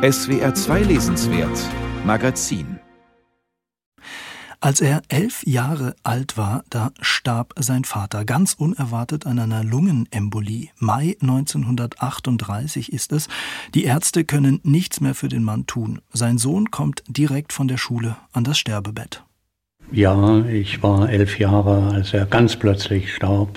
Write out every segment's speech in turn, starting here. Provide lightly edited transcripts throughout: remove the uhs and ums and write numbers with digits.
SWR 2 Lesenswert Magazin. Als er 11 Jahre alt war, da starb sein Vater ganz unerwartet an einer Lungenembolie. Mai 1938 ist es. Die Ärzte können nichts mehr für den Mann tun. Sein Sohn kommt direkt von der Schule an das Sterbebett. Ja, ich war 11 Jahre, als er ganz plötzlich starb.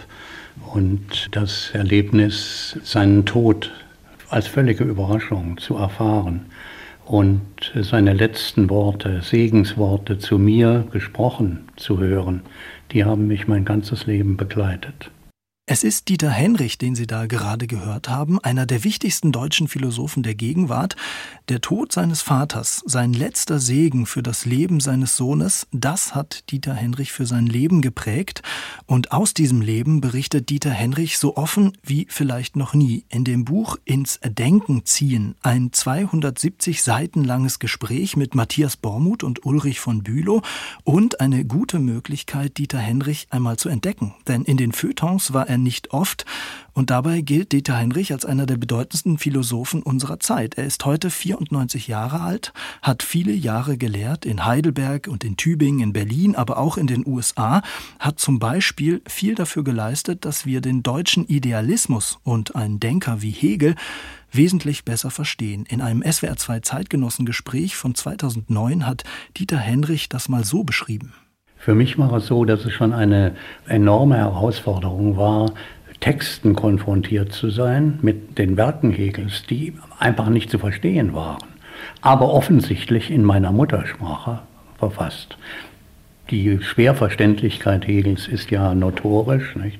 Und das Erlebnis, seinen Tod als völlige Überraschung zu erfahren und seine letzten Worte, Segensworte zu mir gesprochen zu hören, die haben mich mein ganzes Leben begleitet. Es ist Dieter Henrich, den Sie da gerade gehört haben, einer der wichtigsten deutschen Philosophen der Gegenwart. Der Tod seines Vaters, sein letzter Segen für das Leben seines Sohnes, das hat Dieter Henrich für sein Leben geprägt. Und aus diesem Leben berichtet Dieter Henrich so offen wie vielleicht noch nie. In dem Buch Ins Denken ziehen, ein 270 Seiten langes Gespräch mit Matthias Bormuth und Ulrich von Bülow und eine gute Möglichkeit, Dieter Henrich einmal zu entdecken. Denn in den Feuilletons war er nicht oft und dabei gilt Dieter Henrich als einer der bedeutendsten Philosophen unserer Zeit. Er ist heute 94 Jahre alt, hat viele Jahre gelehrt in Heidelberg und in Tübingen, in Berlin, aber auch in den USA, hat zum Beispiel viel dafür geleistet, dass wir den deutschen Idealismus und einen Denker wie Hegel wesentlich besser verstehen. In einem SWR 2 Zeitgenossengespräch von 2009 hat Dieter Henrich das mal so beschrieben. Für mich war es so, dass es schon eine enorme Herausforderung war, Texten konfrontiert zu sein mit den Werken Hegels, die einfach nicht zu verstehen waren, aber offensichtlich in meiner Muttersprache verfasst. Die Schwerverständlichkeit Hegels ist ja notorisch, nicht?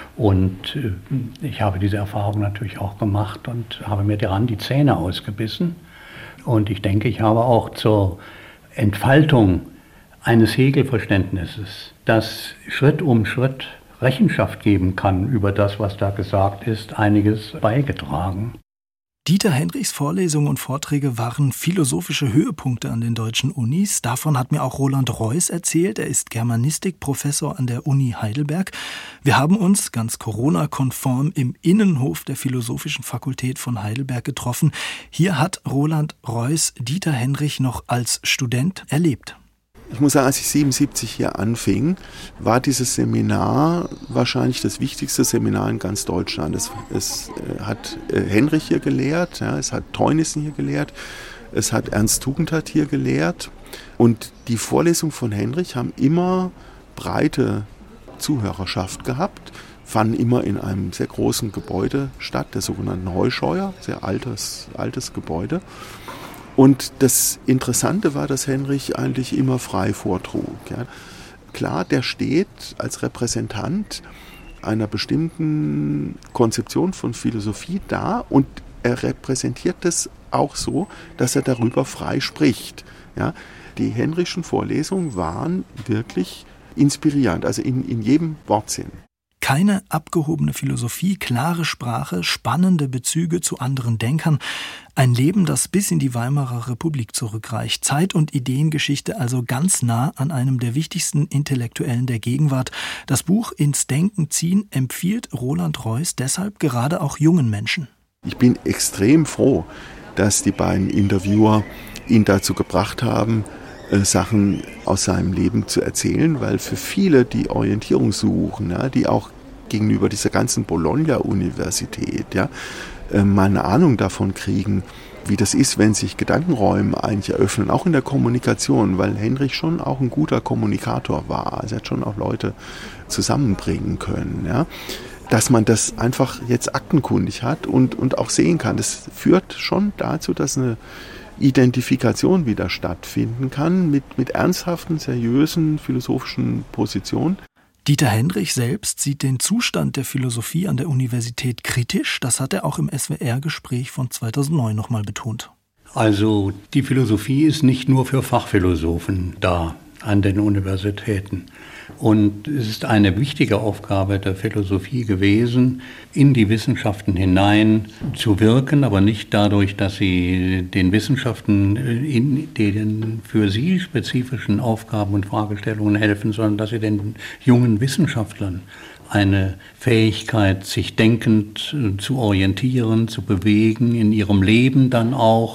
Und ich habe diese Erfahrung natürlich auch gemacht und habe mir daran die Zähne ausgebissen. Und ich denke, ich habe auch zur Entfaltung eines Hegel-Verständnisses, das Schritt um Schritt Rechenschaft geben kann über das, was da gesagt ist, einiges beigetragen. Dieter Henrichs Vorlesungen und Vorträge waren philosophische Höhepunkte an den deutschen Unis. Davon hat mir auch Roland Reuss erzählt. Er ist Germanistikprofessor an der Uni Heidelberg. Wir haben uns ganz Corona-konform im Innenhof der Philosophischen Fakultät von Heidelberg getroffen. Hier hat Roland Reuss Dieter Henrich noch als Student erlebt. Ich muss sagen, als ich 1977 hier anfing, war dieses Seminar wahrscheinlich das wichtigste Seminar in ganz Deutschland. Es hat Henrich hier gelehrt, ja, es hat Teunissen hier gelehrt, es hat Ernst Tugendhat hier gelehrt. Und die Vorlesungen von Henrich haben immer breite Zuhörerschaft gehabt, fanden immer in einem sehr großen Gebäude statt, der sogenannten Heuscheuer, sehr altes Gebäude. Und das Interessante war, dass Henrich eigentlich immer frei vortrug. Ja. Klar, der steht als Repräsentant einer bestimmten Konzeption von Philosophie da und er repräsentiert das auch so, dass er darüber frei spricht. Ja. Die Henrichschen Vorlesungen waren wirklich inspirierend, also in jedem Wortsinn. Keine abgehobene Philosophie, klare Sprache, spannende Bezüge zu anderen Denkern. Ein Leben, das bis in die Weimarer Republik zurückreicht. Zeit- und Ideengeschichte also ganz nah an einem der wichtigsten Intellektuellen der Gegenwart. Das Buch Ins Denken ziehen empfiehlt Roland Reuss deshalb gerade auch jungen Menschen. Ich bin extrem froh, dass die beiden Interviewer ihn dazu gebracht haben, Sachen aus seinem Leben zu erzählen, weil für viele, die Orientierung suchen, ja, die auch gegenüber dieser ganzen Bologna-Universität ja, mal eine Ahnung davon kriegen, wie das ist, wenn sich Gedankenräume eigentlich eröffnen, auch in der Kommunikation, weil Henrich schon auch ein guter Kommunikator war. Also er hat schon auch Leute zusammenbringen können. Ja. Dass man das einfach jetzt aktenkundig hat und auch sehen kann. Das führt schon dazu, dass eine Identifikation wieder stattfinden kann mit ernsthaften, seriösen philosophischen Positionen. Dieter Henrich selbst sieht den Zustand der Philosophie an der Universität kritisch. Das hat er auch im SWR-Gespräch von 2009 nochmal betont. Also die Philosophie ist nicht nur für Fachphilosophen da an den Universitäten. Und es ist eine wichtige Aufgabe der Philosophie gewesen, in die Wissenschaften hinein zu wirken, aber nicht dadurch, dass sie den Wissenschaften in den für sie spezifischen Aufgaben und Fragestellungen helfen, sondern dass sie den jungen Wissenschaftlern eine Fähigkeit, sich denkend zu orientieren, zu bewegen, in ihrem Leben dann auch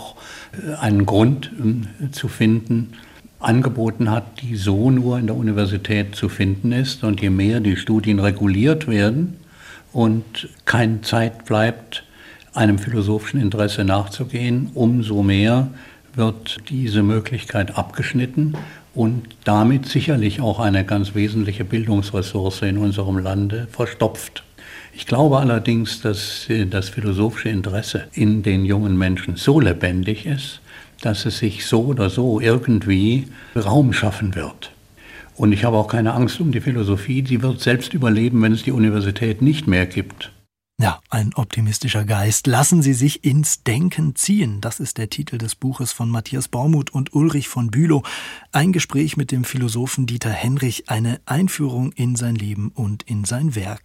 einen Grund zu finden, angeboten hat, die so nur in der Universität zu finden ist. Und je mehr die Studien reguliert werden und keine Zeit bleibt, einem philosophischen Interesse nachzugehen, umso mehr wird diese Möglichkeit abgeschnitten und damit sicherlich auch eine ganz wesentliche Bildungsressource in unserem Lande verstopft. Ich glaube allerdings, dass das philosophische Interesse in den jungen Menschen so lebendig ist, dass es sich so oder so irgendwie Raum schaffen wird. Und ich habe auch keine Angst um die Philosophie, sie wird selbst überleben, wenn es die Universität nicht mehr gibt. Ja, ein optimistischer Geist. Lassen Sie sich ins Denken ziehen. Das ist der Titel des Buches von Matthias Bormuth und Ulrich von Bülow. Ein Gespräch mit dem Philosophen Dieter Henrich, eine Einführung in sein Leben und in sein Werk.